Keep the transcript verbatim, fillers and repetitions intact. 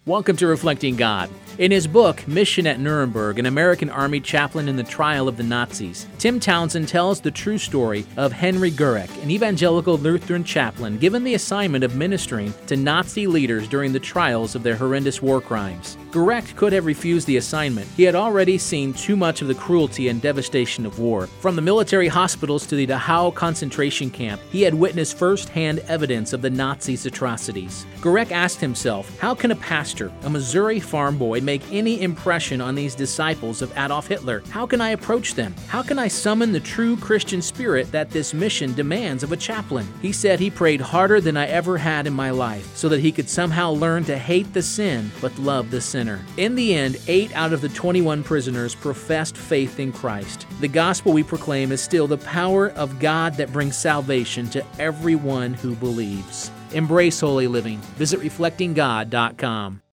Welcome to Reflecting God. In his book, Mission at Nuremberg, an American Army chaplain in the trial of the Nazis, Tim Townsend tells the true story of Henry Gurek, an evangelical Lutheran chaplain given the assignment of ministering to Nazi leaders during the trials of their horrendous war crimes. Gurek could have refused the assignment. He had already seen too much of the cruelty and devastation of war. From the military hospitals to the Dachau concentration camp, he had witnessed firsthand evidence of the Nazis' atrocities. Gurek asked himself, how can a pastor, a Missouri farm boy, make any impression on these disciples of Adolf Hitler? How can I approach them? How can I summon the true Christian spirit that this mission demands of a chaplain? He said he prayed harder than I ever had in my life so that he could somehow learn to hate the sin but love the sinner. In the end, eight out of the twenty-one prisoners professed faith in Christ. The gospel we proclaim is still the power of God that brings salvation to everyone who believes. Embrace holy living. Visit reflecting god dot com.